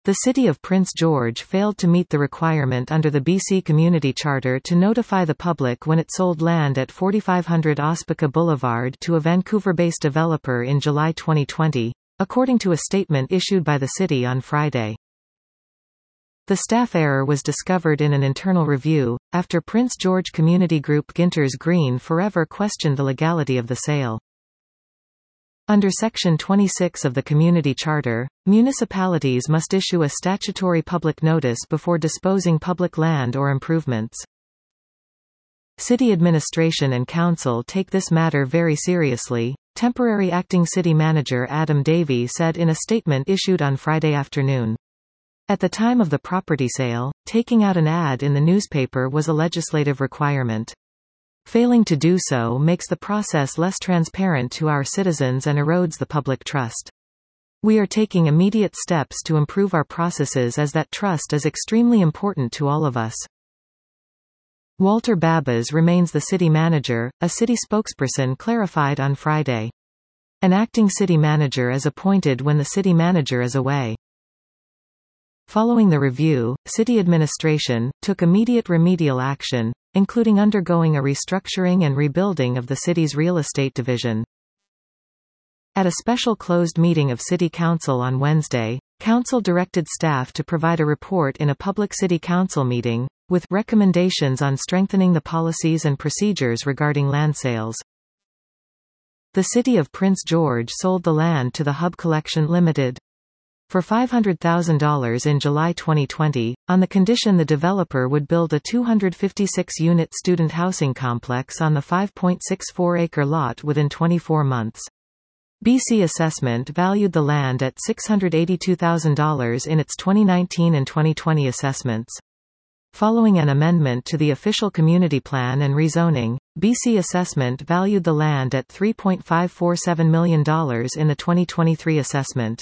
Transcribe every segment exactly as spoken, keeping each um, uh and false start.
The City of Prince George failed to meet the requirement under the B C Community Charter to notify the public when it sold land at forty-five hundred Ospaka Boulevard to a Vancouver-based developer in July twenty twenty, according to a statement issued by the city on Friday. The staff error was discovered in an internal review, after Prince George Community Group Ginters Green Forever questioned the legality of the sale. Under Section twenty-six of the Community Charter, municipalities must issue a statutory public notice before disposing public land or improvements. City administration and council take this matter very seriously, temporary acting city manager Adam Davey said in a statement issued on Friday afternoon. At the time of the property sale, taking out an ad in the newspaper was a legislative requirement. Failing to do so makes the process less transparent to our citizens and erodes the public trust. We are taking immediate steps to improve our processes as that trust is extremely important to all of us. Walter Babas remains the city manager, a city spokesperson clarified on Friday. An acting city manager is appointed when the city manager is away. Following the review, city administration took immediate remedial action, including undergoing a restructuring and rebuilding of the city's real estate division. At a special closed meeting of City Council on Wednesday, Council directed staff to provide a report in a public City Council meeting, with recommendations on strengthening the policies and procedures regarding land sales. The City of Prince George sold the land to the Hub Collection Limited for five hundred thousand dollars in July twenty twenty, on the condition the developer would build a two hundred fifty-six unit student housing complex on the five point six four acre lot within twenty-four months. B C Assessment valued the land at six hundred eighty-two thousand dollars in its twenty nineteen and twenty twenty assessments. Following an amendment to the official community plan and rezoning, B C Assessment valued the land at three point five four seven million dollars in the twenty twenty-three assessment.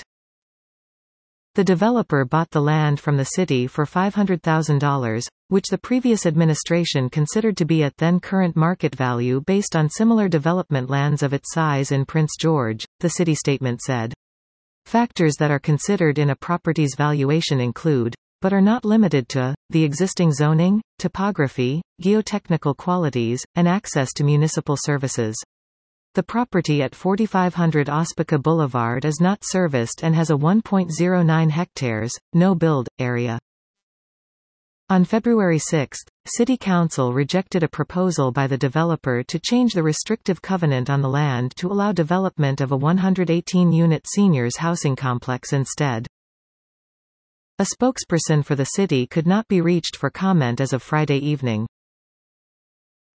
The developer bought the land from the city for five hundred thousand dollars, which the previous administration considered to be at then current market value based on similar development lands of its size in Prince George, the city statement said. Factors that are considered in a property's valuation include, but are not limited to, the existing zoning, topography, geotechnical qualities, and access to municipal services. The property at forty-five hundred Ospaka Boulevard is not serviced and has a one point zero nine hectares, no-build, area. On February sixth, City Council rejected a proposal by the developer to change the restrictive covenant on the land to allow development of a one hundred eighteen unit seniors housing complex instead. A spokesperson for the city could not be reached for comment as of Friday evening.